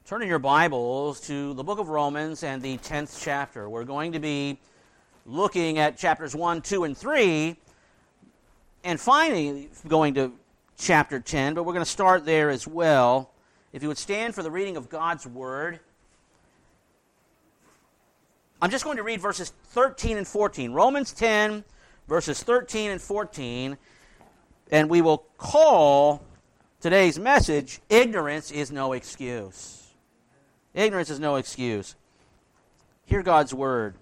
Turn in your Bibles to the book of Romans and the 10th chapter. We're going to be looking at chapters 1, 2, and 3, and finally going to chapter 10, but we're going to start there as well. If you would stand for the reading of God's Word. I'm just going to read verses 13 and 14. Romans 10, verses 13 and 14, and we will call today's message, Ignorance is No Excuse. Ignorance is no excuse. Hear God's Word.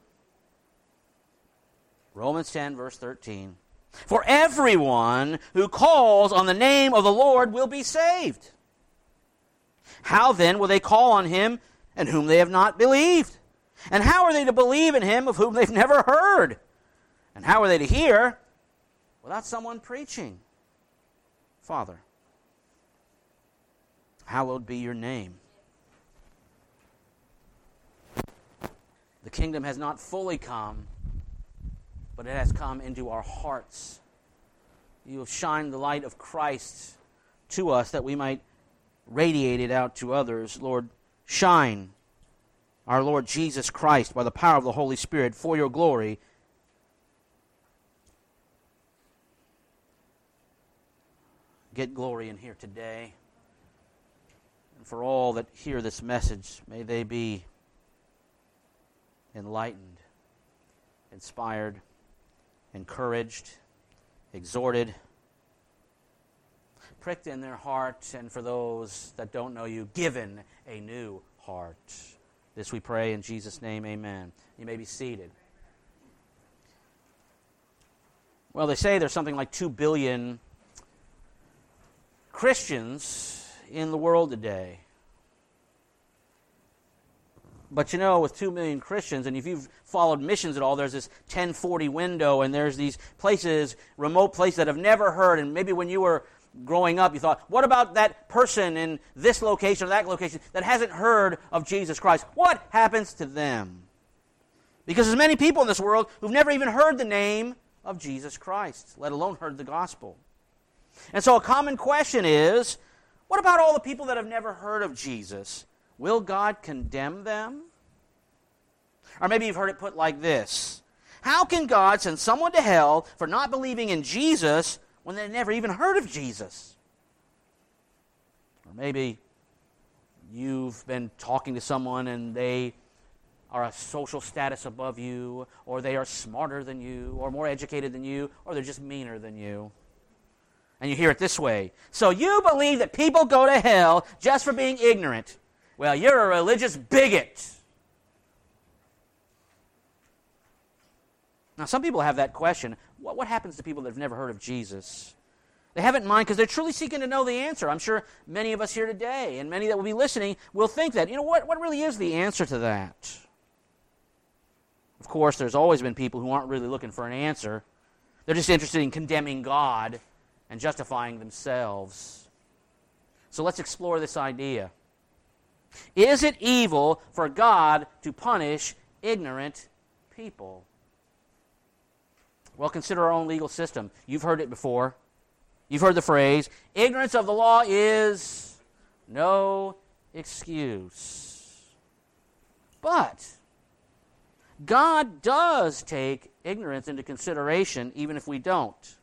Romans 10, verse 13. For everyone who calls on the name of the Lord will be saved. How then will they call on him in whom they have not believed? And how are they to believe in him of whom they've never heard? And how are they to hear without someone preaching? Father, hallowed be your name. The kingdom has not fully come, but it has come into our hearts. You have shined the light of Christ to us that we might radiate it out to others. Lord, shine our Lord Jesus Christ by the power of the Holy Spirit for your glory. Get glory in here today. And for all that hear this message, may they be enlightened, inspired, encouraged, exhorted, pricked in their heart, and for those that don't know you, given a new heart. This we pray in Jesus' name, amen. You may be seated. Well, they say there's something like 2 billion Christians in the world today. But you know, with 2 million Christians, and if you've followed missions at all, there's this 1040 window, and there's these places, remote places that have never heard, and maybe when you were growing up, you thought, what about that person in this location or that location that hasn't heard of Jesus Christ? What happens to them? Because there's many people in this world who've never even heard the name of Jesus Christ, let alone heard the gospel. And so a common question is, what about all the people that have never heard of Jesus? Will God condemn them? Or maybe you've heard it put like this. How can God send someone to hell for not believing in Jesus when they never even heard of Jesus? Or maybe you've been talking to someone and they are a social status above you, or they are smarter than you, or more educated than you, or they're just meaner than you. And you hear it this way. So you believe that people go to hell just for being ignorant. Well, you're a religious bigot. Now, some people have that question. What happens to people that have never heard of Jesus? They have it in mind because they're truly seeking to know the answer. I'm sure many of us here today and many that will be listening will think that, what really is the answer to that? Of course, there's always been people who aren't really looking for an answer. They're just interested in condemning God and justifying themselves. So let's explore this idea. Is it evil for God to punish ignorant people? Well, consider our own legal system. You've heard it before. You've heard the phrase, ignorance of the law is no excuse. But God does take ignorance into consideration, even if we don't.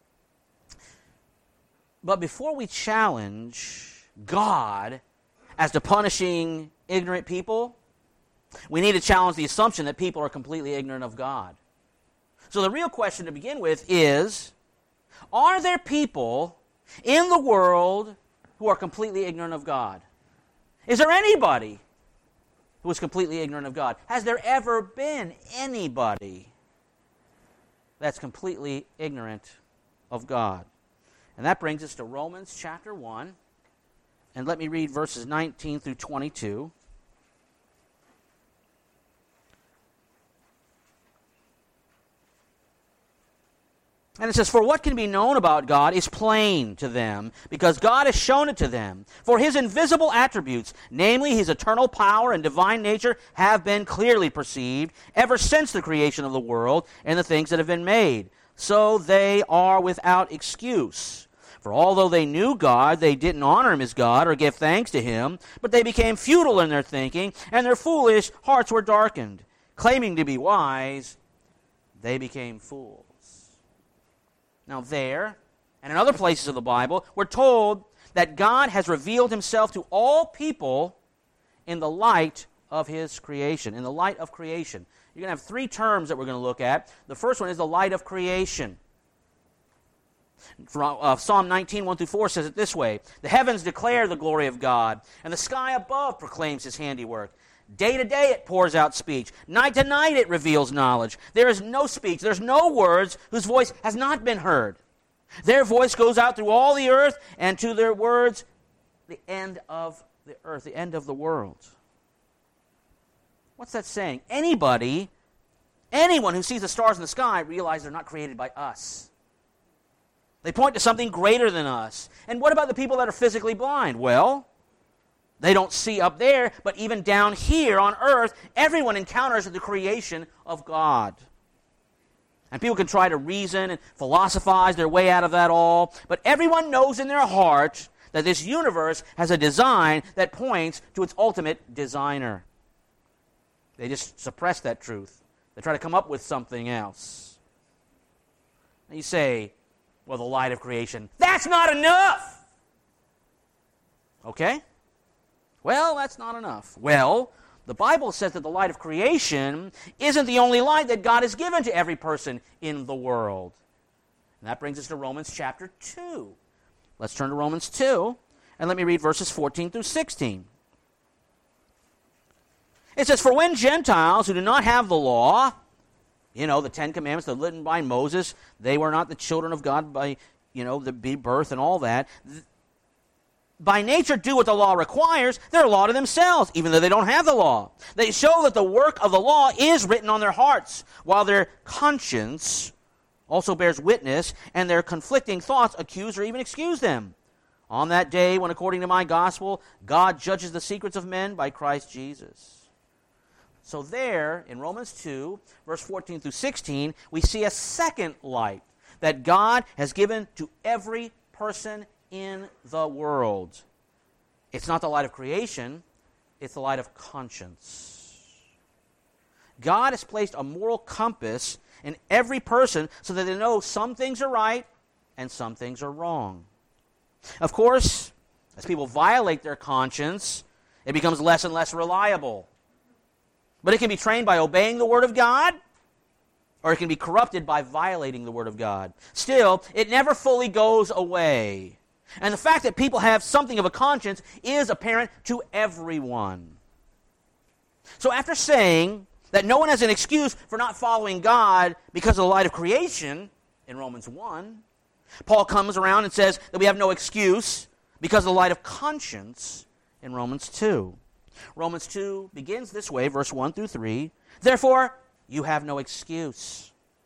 But before we challenge God as to punishing ignorant people, we need to challenge the assumption that people are completely ignorant of God. So the real question to begin with is, are there people in the world who are completely ignorant of God? Is there anybody who is completely ignorant of God? Has there ever been anybody that's completely ignorant of God? And that brings us to Romans chapter 1. And let me read verses 19 through 22. And it says, for what can be known about God is plain to them, because God has shown it to them. For his invisible attributes, namely his eternal power and divine nature, have been clearly perceived ever since the creation of the world and the things that have been made. So they are without excuse. For although they knew God, they didn't honor him as God or give thanks to him, but they became futile in their thinking, and their foolish hearts were darkened. Claiming to be wise, they became fools. Now there, and in other places of the Bible, we're told that God has revealed himself to all people in the light of his creation, in the light of creation. You're going to have three terms that we're going to look at. The first one is the light of creation. Psalm 19, 1-4 says it this way: the heavens declare the glory of God, and the sky above proclaims his handiwork. Day to day it pours out speech. Night to night it reveals knowledge. There is no speech, there's no words whose voice has not been heard. Their voice goes out through all the earth, and to their words the end of the earth, the end of the world. What's that saying? Anyone who sees the stars in the sky realizes they're not created by us. They point to something greater than us. And what about the people that are physically blind? Well, they don't see up there, but even down here on earth, everyone encounters the creation of God. And people can try to reason and philosophize their way out of that all, but everyone knows in their heart that this universe has a design that points to its ultimate designer. They just suppress that truth. They try to come up with something else. And you say, well, the light of creation, that's not enough! Okay? Well, that's not enough. Well, the Bible says that the light of creation isn't the only light that God has given to every person in the world. And that brings us to Romans chapter 2. Let's turn to Romans 2, and let me read verses 14 through 16. It says, for when Gentiles who do not have the law, the Ten Commandments that were written by Moses, they were not the children of God by, the birth and all that, by nature do what the law requires, they're a law to themselves, even though they don't have the law. They show that the work of the law is written on their hearts, while their conscience also bears witness, and their conflicting thoughts accuse or even excuse them. On that day, when according to my gospel, God judges the secrets of men by Christ Jesus. So there, in Romans 2, verse 14 through 16, we see a second light that God has given to every person in the world. It's not the light of creation, it's the light of conscience. God has placed a moral compass in every person so that they know some things are right and some things are wrong. Of course, as people violate their conscience, it becomes less and less reliable. But it can be trained by obeying the Word of God, or it can be corrupted by violating the Word of God. Still, it never fully goes away. And the fact that people have something of a conscience is apparent to everyone. So after saying that no one has an excuse for not following God because of the light of creation in Romans 1, Paul comes around and says that we have no excuse because of the light of conscience in Romans 2. Romans 2 begins this way, verse 1 through 3. Therefore, you have no excuse,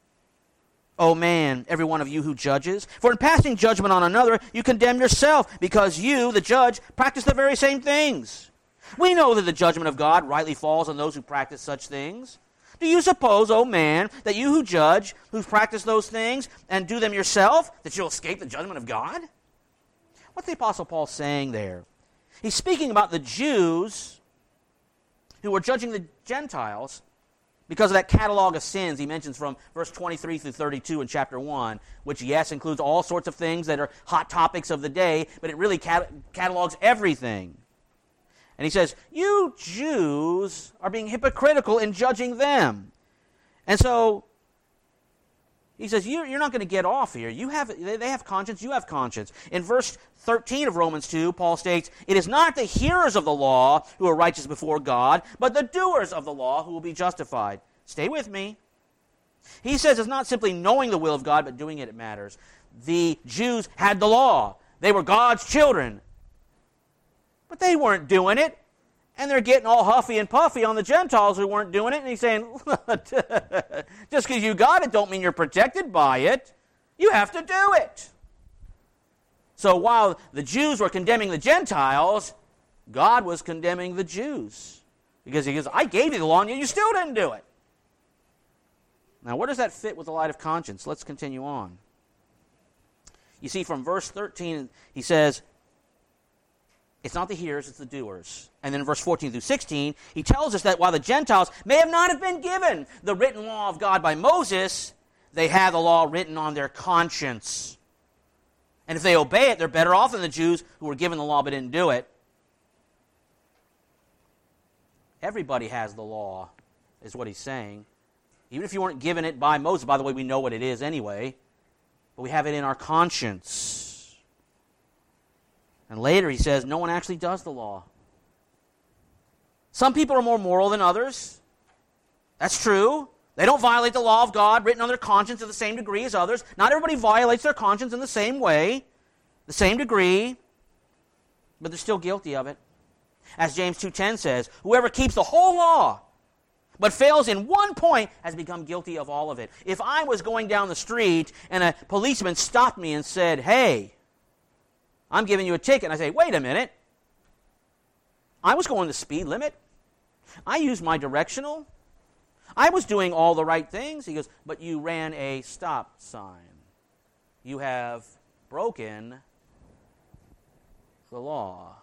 O man, every one of you who judges. For in passing judgment on another, you condemn yourself, because you, the judge, practice the very same things. We know that the judgment of God rightly falls on those who practice such things. Do you suppose, O man, that you who judge, who practice those things, and do them yourself, that you'll escape the judgment of God? What's the Apostle Paul saying there? He's speaking about the Jews who were judging the Gentiles because of that catalog of sins he mentions from verse 23 through 32 in chapter 1, which, yes, includes all sorts of things that are hot topics of the day, but it really catalogs everything. And he says, you Jews are being hypocritical in judging them. And so he says, you're not going to get off here. They have conscience, you have conscience. In verse 13 of Romans 2, Paul states, it is not the hearers of the law who are righteous before God, but the doers of the law who will be justified. Stay with me. He says it's not simply knowing the will of God, but doing it matters. The Jews had the law. They were God's children. But they weren't doing it. And they're getting all huffy and puffy on the Gentiles who weren't doing it. And he's saying, just because you got it don't mean you're protected by it. You have to do it. So while the Jews were condemning the Gentiles, God was condemning the Jews. Because he goes, I gave you the law and you still didn't do it. Now, where does that fit with the light of conscience? Let's continue on. You see, from verse 13, he says, it's not the hearers, it's the doers. And then in verse 14 through 16, he tells us that while the Gentiles may not have been given the written law of God by Moses, they have the law written on their conscience. And if they obey it, they're better off than the Jews who were given the law but didn't do it. Everybody has the law, is what he's saying. Even if you weren't given it by Moses, by the way, we know what it is anyway, but we have it in our conscience. And later he says, no one actually does the law. Some people are more moral than others. That's true. They don't violate the law of God written on their conscience to the same degree as others. Not everybody violates their conscience in the same way, the same degree, but they're still guilty of it. As James 2:10 says, whoever keeps the whole law but fails in one point has become guilty of all of it. If I was going down the street and a policeman stopped me and said, hey, I'm giving you a ticket, and I say, wait a minute, I was going the speed limit. I used my directional. I was doing all the right things. He goes, but you ran a stop sign. You have broken the law.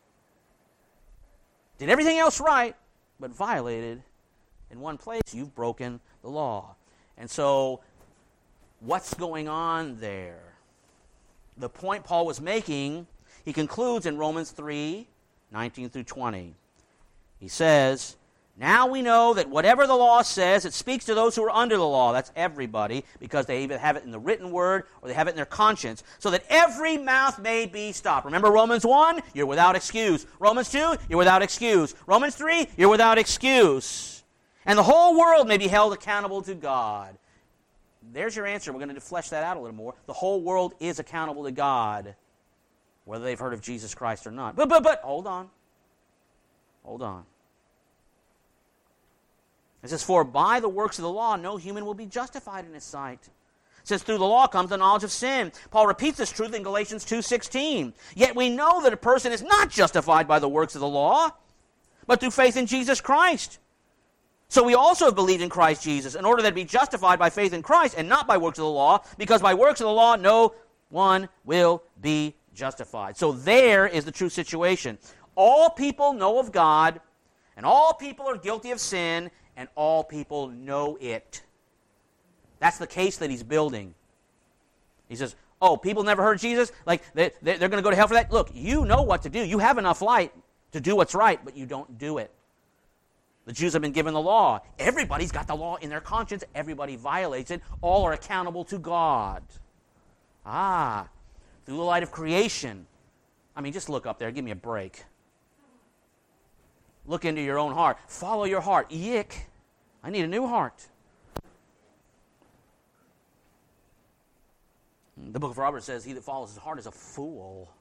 Did everything else right, but violated in one place. You've broken the law. And so, what's going on there? The point Paul was making, he concludes in Romans 3, 19 through 20. He says, now we know that whatever the law says, it speaks to those who are under the law. That's everybody, because they either have it in the written word or they have it in their conscience, so that every mouth may be stopped. Remember Romans 1? You're without excuse. Romans 2? You're without excuse. Romans 3? You're without excuse. And the whole world may be held accountable to God. There's your answer. We're going to flesh that out a little more. The whole world is accountable to God, whether they've heard of Jesus Christ or not. But, hold on. Hold on. It says, for by the works of the law, no human will be justified in his sight. It says, through the law comes the knowledge of sin. Paul repeats this truth in Galatians 2:16. Yet we know that a person is not justified by the works of the law, but through faith in Jesus Christ. So we also have believed in Christ Jesus, in order that be justified by faith in Christ and not by works of the law, because by works of the law no one will be justified. So there is the true situation. All people know of God, and all people are guilty of sin, and all people know it. That's the case that he's building. He says, oh, people never heard Jesus? Like, they're going to go to hell for that? Look, you know what to do. You have enough light to do what's right, but you don't do it. The Jews have been given the law. Everybody's got the law in their conscience. Everybody violates it. All are accountable to God. Through the light of creation. I mean, just look up there. Give me a break. Look into your own heart. Follow your heart. Yick. I need a new heart. The book of Proverbs says, he that follows his heart is a fool.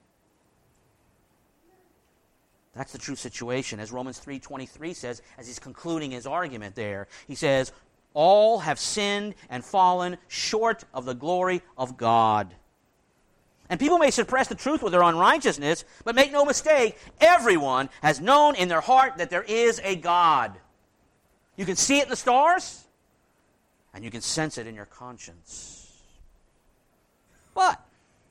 That's the true situation. As Romans 3:23 says, as he's concluding his argument there, he says, all have sinned and fallen short of the glory of God. And people may suppress the truth with their unrighteousness, but make no mistake, everyone has known in their heart that there is a God. You can see it in the stars, and you can sense it in your conscience. But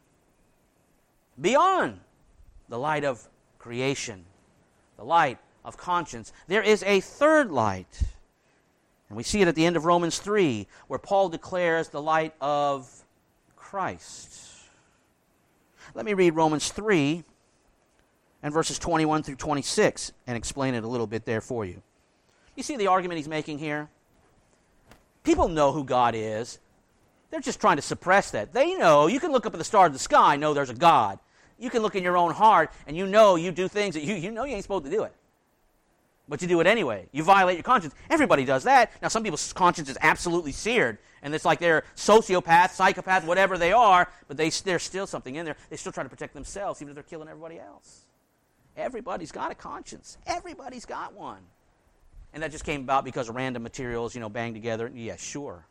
beyond the light of creation, the light of conscience, there is a third light. And we see it at the end of Romans 3, where Paul declares the light of Christ. Let me read Romans 3 and verses 21 through 26 and explain it a little bit there for you. You see the argument he's making here? People know who God is. They're just trying to suppress that. They know. You can look up at the stars of the sky and know there's a God. You can look in your own heart and you know you do things that you know you ain't supposed to do it. But you do it anyway. You violate your conscience. Everybody does that. Now, some people's conscience is absolutely seared, and it's like they're sociopath, psychopath, whatever they are, but there's still something in there. They still try to protect themselves, even if they're killing everybody else. Everybody's got a conscience. Everybody's got one. And that just came about because random materials, banged together. Yeah, sure.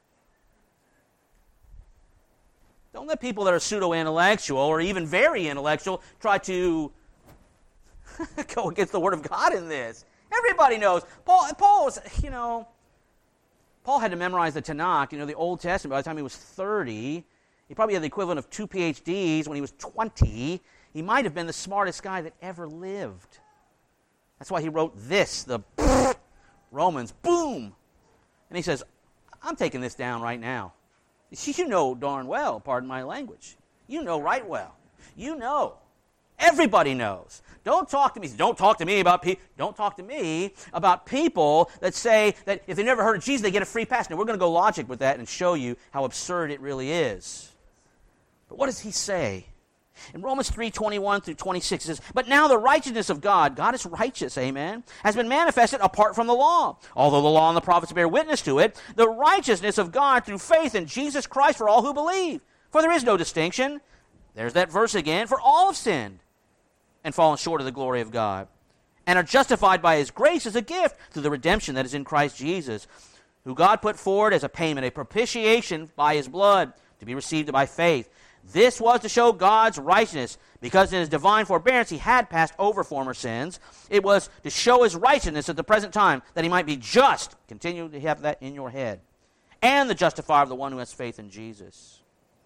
Don't let people that are pseudo-intellectual or even very intellectual try to go against the Word of God in this. Everybody knows. Paul had to memorize the Tanakh, the Old Testament, by the time he was 30. He probably had the equivalent of 2 PhDs when he was 20. He might have been the smartest guy that ever lived. That's why he wrote this, the Romans, boom. And he says, I'm taking this down right now. You know darn well, pardon my language. You know right well. You know. Everybody knows. Don't talk to me. Don't talk to me about people. Don't talk to me about people that say that if they never heard of Jesus, they get a free pass. Now, we're going to go logic with that and show you how absurd it really is. But what does he say? In Romans 3:21 through 26, it says, but now the righteousness of God, God is righteous, amen, has been manifested apart from the law. Although the law and the prophets bear witness to it, the righteousness of God through faith in Jesus Christ for all who believe. For there is no distinction. There's that verse again. For all have sinned and fallen short of the glory of God, and are justified by his grace as a gift through the redemption that is in Christ Jesus, who God put forward as a payment, a propitiation by his blood, to be received by faith. This was to show God's righteousness, because in his divine forbearance he had passed over former sins. It was to show his righteousness at the present time, that he might be just. Continue to have that in your head. And the justifier of the one who has faith in Jesus.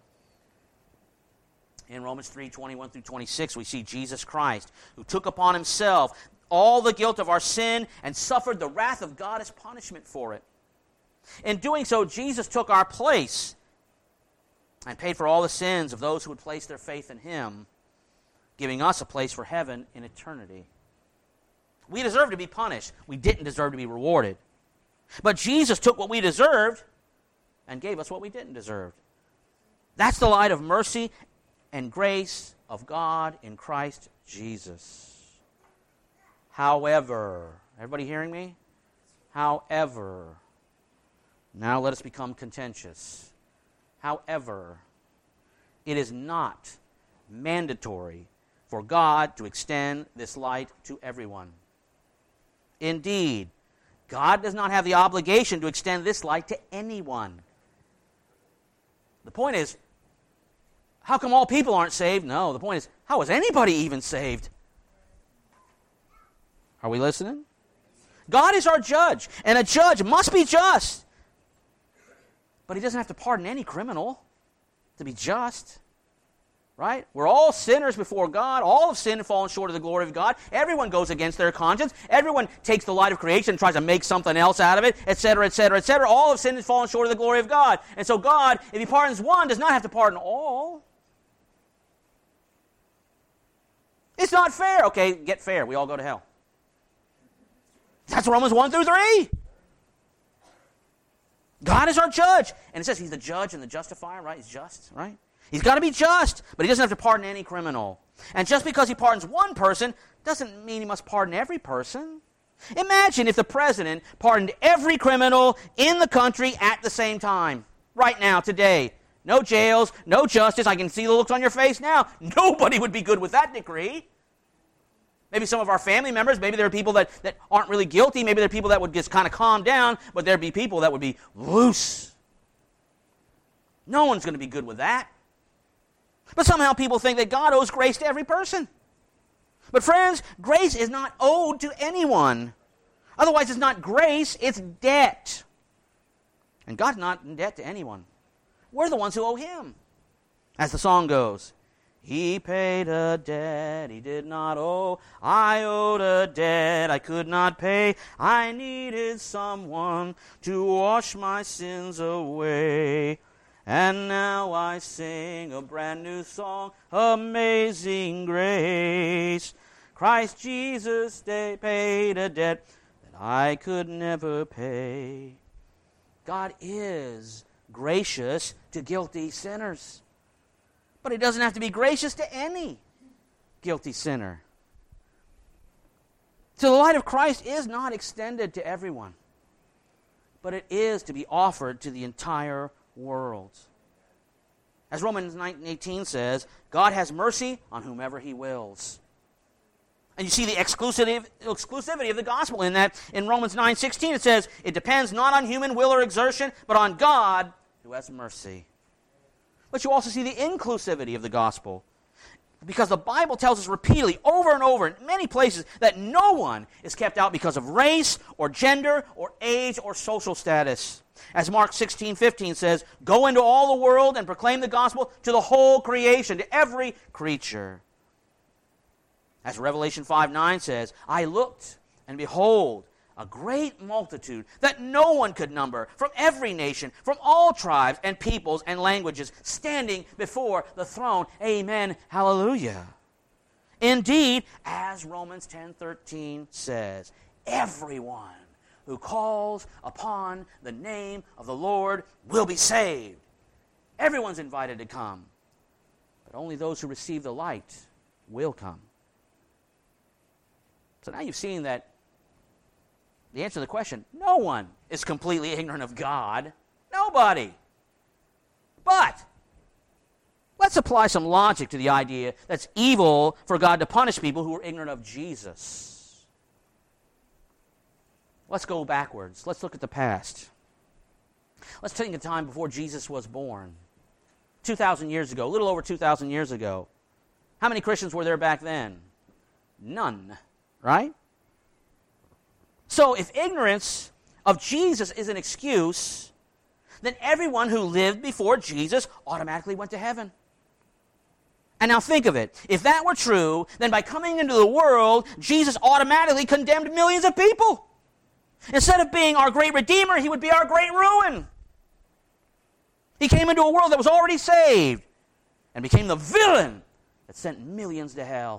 In Romans 3:21 through 26, we see Jesus Christ, who took upon himself all the guilt of our sin and suffered the wrath of God as punishment for it. In doing so, Jesus took our place and paid for all the sins of those who would place their faith in him, giving us a place for heaven in eternity. We deserve to be punished. We didn't deserve to be rewarded. But Jesus took what we deserved and gave us what we didn't deserve. That's the light of mercy and grace of God in Christ Jesus. However, everybody hearing me? However, now let us become contentious. However, it is not mandatory for God to extend this light to everyone. Indeed, God does not have the obligation to extend this light to anyone. The point is, how come all people aren't saved? No, the point is, how is anybody even saved? Are we listening? God is our judge, and a judge must be just. But he doesn't have to pardon any criminal to be just. Right? We're all sinners before God. All have sinned and fallen short of the glory of God. Everyone goes against their conscience. Everyone takes the light of creation and tries to make something else out of it, etc., etc., etc. All have sinned and fallen short of the glory of God. And so God, if he pardons one, does not have to pardon all. It's not fair. Okay, get fair. We all go to hell. That's Romans 1 through 3. God is our judge. And it says he's the judge and the justifier, right? He's just, right? He's got to be just, but he doesn't have to pardon any criminal. And just because he pardons one person doesn't mean he must pardon every person. Imagine if the president pardoned every criminal in the country at the same time, right now, today. No jails, no justice. I can see the looks on your face now. Nobody would be good with that decree. Maybe some of our family members, maybe there are people that aren't really guilty. Maybe there are people that would just kind of calm down, but there'd be people that would be loose. No one's going to be good with that. But somehow people think that God owes grace to every person. But friends, grace is not owed to anyone. Otherwise, it's not grace, it's debt. And God's not in debt to anyone. We're the ones who owe him. As the song goes, he paid a debt he did not owe. I owed a debt I could not pay. I needed someone to wash my sins away. And now I sing a brand new song, Amazing Grace. Christ Jesus paid a debt that I could never pay. God is gracious to guilty sinners. But he doesn't have to be gracious to any guilty sinner. So the light of Christ is not extended to everyone, but it is to be offered to the entire world. As Romans 9:18 says, God has mercy on whomever he wills. And you see the exclusivity of the gospel in that. In Romans 9:16 it says, it depends not on human will or exertion, but on God who has mercy. But you also see the inclusivity of the gospel. Because the Bible tells us repeatedly, over and over, in many places, that no one is kept out because of race or gender or age or social status. As Mark 16:15 says, "Go into all the world and proclaim the gospel to the whole creation, to every creature." As Revelation 5:9 says, "I looked, and behold, a great multitude that no one could number, from every nation, from all tribes and peoples and languages, standing before the throne." Amen. Hallelujah. Indeed, as Romans 10:13 says, everyone who calls upon the name of the Lord will be saved. Everyone's invited to come, but only those who receive the light will come. So now you've seen that the answer to the question, no one is completely ignorant of God. Nobody. But let's apply some logic to the idea that's evil for God to punish people who are ignorant of Jesus. Let's go backwards. Let's look at the past. Let's take a time before Jesus was born. 2,000 years ago, a little over 2,000 years ago. How many Christians were there back then? None, right? So if ignorance of Jesus is an excuse, then everyone who lived before Jesus automatically went to heaven. And now think of it. If that were true, then by coming into the world, Jesus automatically condemned millions of people. Instead of being our great Redeemer, he would be our great ruin. He came into a world that was already saved and became the villain that sent millions to hell.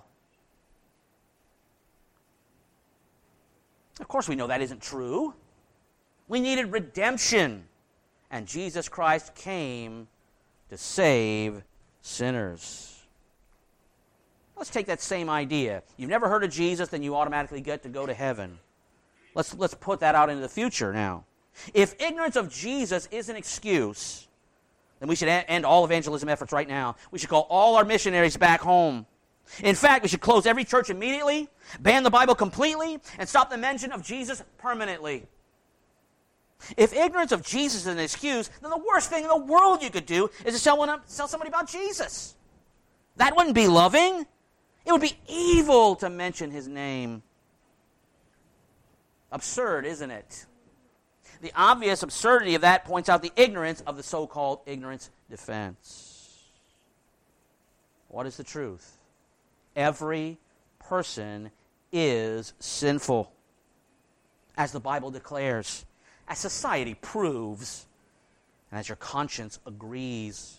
Of course we know that isn't true. We needed redemption, and Jesus Christ came to save sinners. Let's take that same idea. You've never heard of Jesus, then you automatically get to go to heaven. Let's put that out into the future now. If ignorance of Jesus is an excuse, then we should end all evangelism efforts right now. We should call all our missionaries back home. In fact, we should close every church immediately, ban the Bible completely, and stop the mention of Jesus permanently. If ignorance of Jesus is an excuse, then the worst thing in the world you could do is to tell somebody about Jesus. That wouldn't be loving. It would be evil to mention his name. Absurd, isn't it? The obvious absurdity of that points out the ignorance of the so-called ignorance defense. What is the truth? Every person is sinful, as the Bible declares, as society proves, and as your conscience agrees.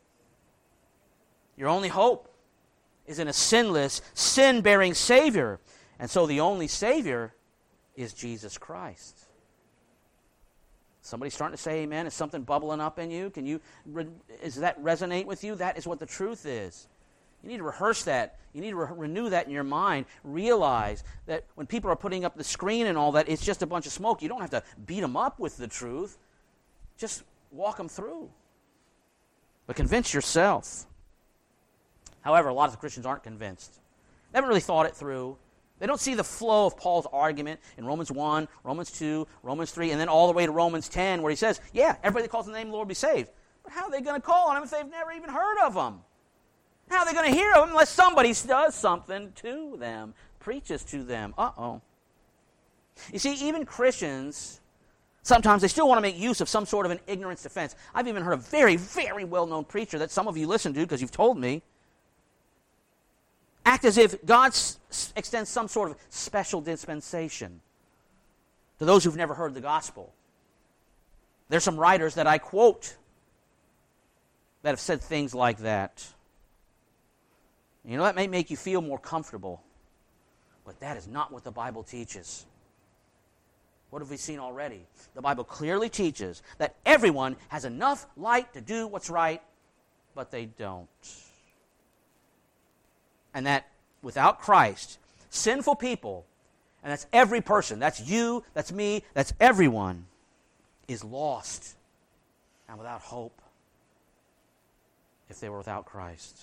Your only hope is in a sinless, sin-bearing Savior, and so the only Savior is Jesus Christ. Somebody starting to say amen? Is something bubbling up in you? Does that resonate with you? That is what the truth is. You need to rehearse that. You need to renew that in your mind. Realize that when people are putting up the screen and all that, it's just a bunch of smoke. You don't have to beat them up with the truth. Just walk them through. But convince yourself. However, a lot of Christians aren't convinced. They haven't really thought it through. They don't see the flow of Paul's argument in Romans 1, Romans 2, Romans 3, and then all the way to Romans 10, where he says, yeah, everybody that calls on the name of the Lord will be saved. But how are they going to call on him if they've never even heard of him? How are they going to hear of him unless somebody does something to them, preaches to them? You see, even Christians, sometimes they still want to make use of some sort of an ignorance defense. I've even heard a very, very well-known preacher that some of you listen to because you've told me, act as if God extends some sort of special dispensation to those who've never heard the gospel. There's some writers that I quote that have said things like that. You know, that may make you feel more comfortable, but that is not what the Bible teaches. What have we seen already? The Bible clearly teaches that everyone has enough light to do what's right, but they don't. And that without Christ, sinful people, and that's every person, that's you, that's me, that's everyone, is lost and without hope if they were without Christ.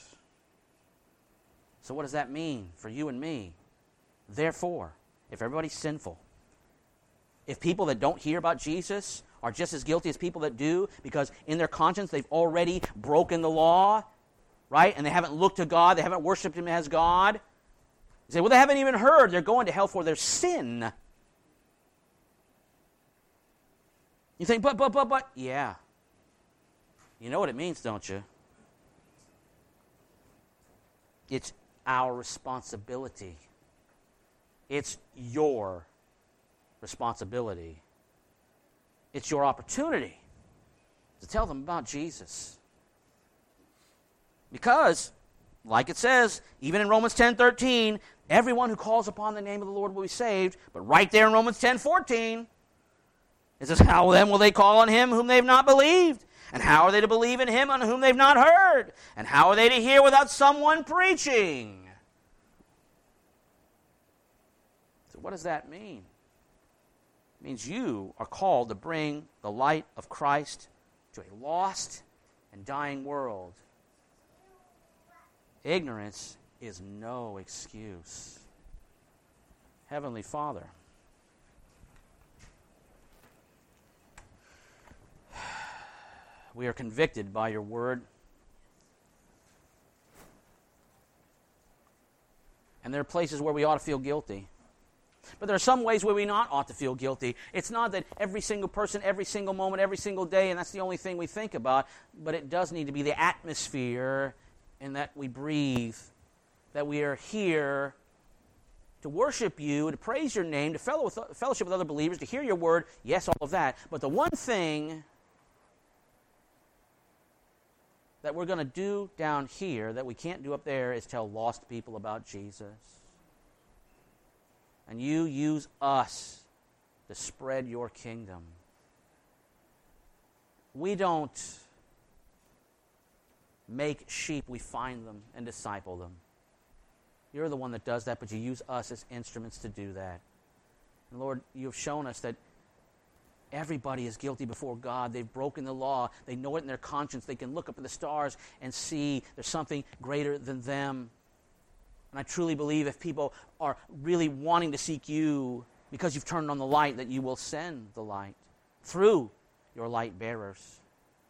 So what does that mean for you and me? Therefore, if everybody's sinful, if people that don't hear about Jesus are just as guilty as people that do, because in their conscience they've already broken the law, right? And they haven't looked to God, they haven't worshiped Him as God. You say, well, they haven't even heard. They're going to hell for their sin. You think, but, yeah. You know what it means, don't you? It's our responsibility. It's your responsibility. It's your opportunity to tell them about Jesus. Because, like it says, even in Romans 10:13, everyone who calls upon the name of the Lord will be saved. But right there in Romans 10:14, it says, how then will they call on Him whom they've not believed? And how are they to believe in Him on whom they've not heard? And how are they to hear without someone preaching? So what does that mean? It means you are called to bring the light of Christ to a lost and dying world. Ignorance is no excuse. Heavenly Father, we are convicted by your word. And there are places where we ought to feel guilty. But there are some ways where we not ought to feel guilty. It's not that every single person, every single moment, every single day, and that's the only thing we think about, but it does need to be the atmosphere in that we breathe, that we are here to worship you, to praise your name, to fellowship with other believers, to hear your word, yes, all of that. But the one thing that we're going to do down here that we can't do up there is tell lost people about Jesus. And you use us to spread your kingdom. We don't make sheep, we find them and disciple them. You're the one that does that, but you use us as instruments to do that. And Lord, you've shown us that everybody is guilty before God. They've broken the law. They know it in their conscience. They can look up at the stars and see there's something greater than them. And I truly believe if people are really wanting to seek you because you've turned on the light, that you will send the light through your light bearers.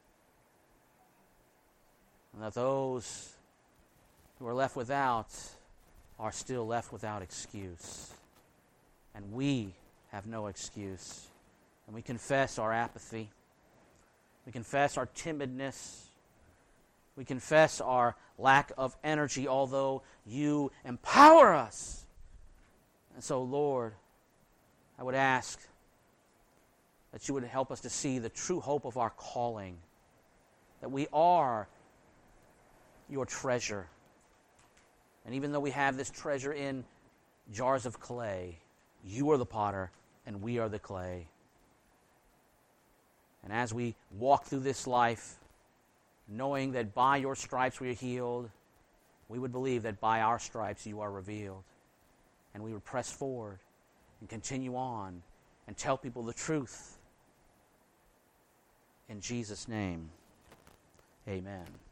And that those who are left without are still left without excuse. And we have no excuse. And we confess our apathy. We confess our timidness. We confess our lack of energy, although you empower us. And so, Lord, I would ask that you would help us to see the true hope of our calling, that we are your treasure. And even though we have this treasure in jars of clay, you are the potter and we are the clay. And as we walk through this life, knowing that by your stripes we are healed, we would believe that by our stripes you are revealed. And we would press forward and continue on and tell people the truth. In Jesus' name, amen.